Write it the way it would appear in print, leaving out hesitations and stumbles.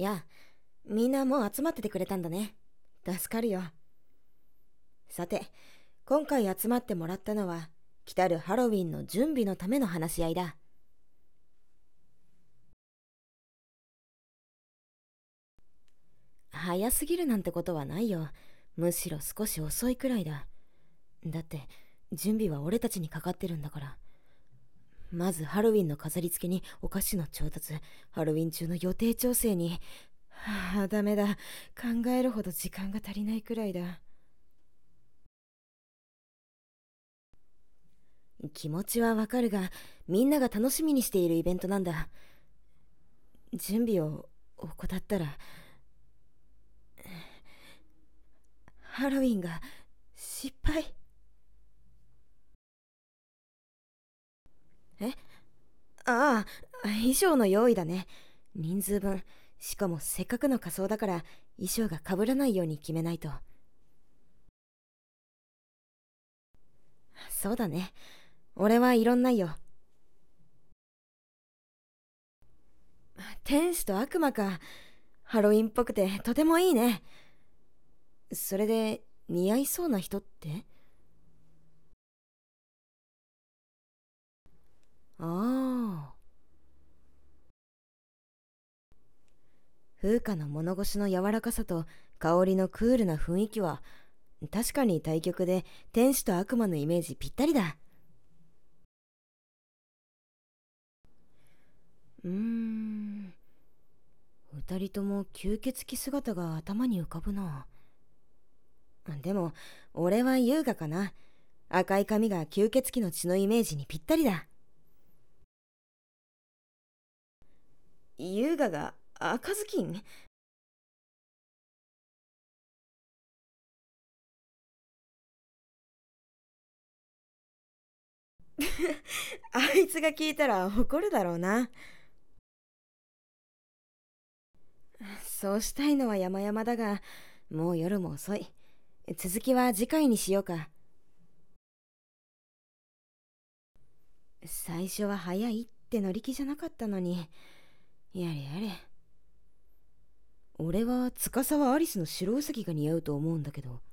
や、みんなもう集まっててくれたんだね。助かるよ。さて、今回集まってもらったのは、来たるハロウィンの準備のための話し合いだ。早すぎるなんてことはないよ。むしろ少し遅いくらいだ。だって、準備は俺たちにかかってるんだから。まずハロウィンの飾り付けにお菓子の調達、ハロウィン中の予定調整に、ダメだ。考えるほど時間が足りないくらいだ。気持ちはわかるが、みんなが楽しみにしているイベントなんだ。準備を怠ったら、ハロウィンが失敗。えああ、衣装の用意だね。人数分。しかもせっかくの仮装だから衣装が被らないように決めないと。そうだね。俺はいろんないよ。天使と悪魔か。ハロウィンっぽくてとてもいいね。それで似合いそうな人って？ああ。風花の物腰の柔らかさと香りのクールな雰囲気は確かに対極で天使と悪魔のイメージぴったりだ。二人とも吸血鬼姿が頭に浮かぶな。でも俺は優雅かな。赤い髪が吸血鬼の血のイメージにぴったりだ。優雅が赤ずきん？あいつが聞いたら怒るだろうな。そうしたいのは山々だが、もう夜も遅い。続きは次回にしようか。最初は早いって乗り気じゃなかったのに。やれやれ。俺は司はアリスの白ウサギが似合うと思うんだけど。